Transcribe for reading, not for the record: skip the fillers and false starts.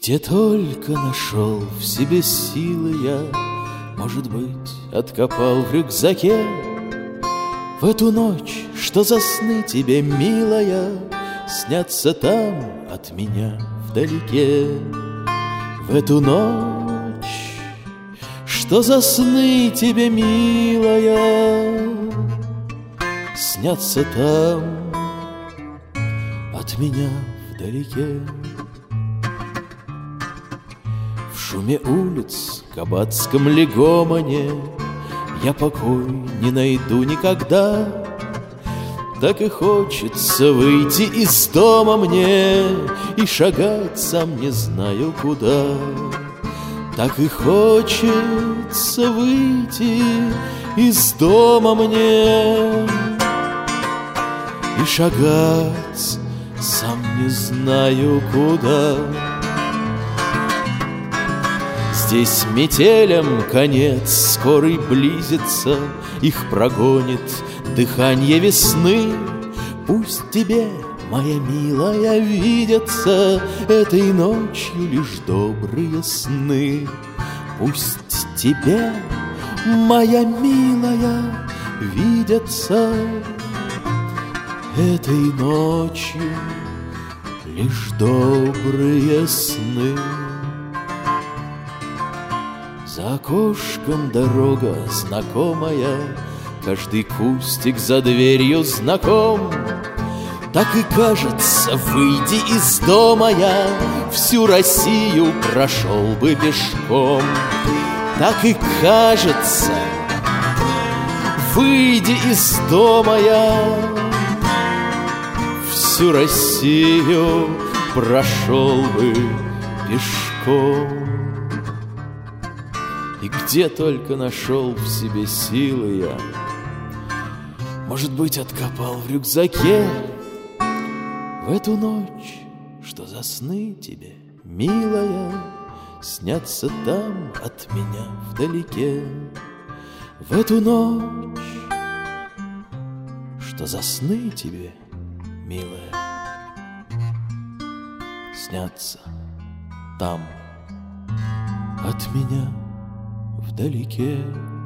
Где только нашел в себе силы я, может быть, откопал в рюкзаке в эту ночь, что за сны тебе, милая, снятся там от меня вдалеке. В эту ночь, что за сны тебе, милая, снятся там от меня вдалеке. В шуме улиц, кабацком ли гомоне я покой не найду никогда. Так и хочется выйти из дома мне и шагать сам не знаю куда. Так и хочется выйти из дома мне и шагать сам не знаю куда. Здесь метелям конец скорый близится, их прогонит дыхание весны. Пусть тебе, моя милая, видятся этой ночью лишь добрые сны. Пусть тебе, моя милая, видятся этой ночью лишь добрые сны. За окошком дорога знакомая, каждый кустик за дверью знаком. Так и кажется, выйди из дома я, всю Россию прошел бы пешком. Так и кажется, выйди из дома я, всю Россию прошел бы пешком. И где только нашел в себе силы я, может быть, откопал в рюкзаке в эту ночь, что за сны тебе, милая, снятся там от меня вдалеке. В эту ночь, что за сны тебе, милая, снятся там от меня вдалеке.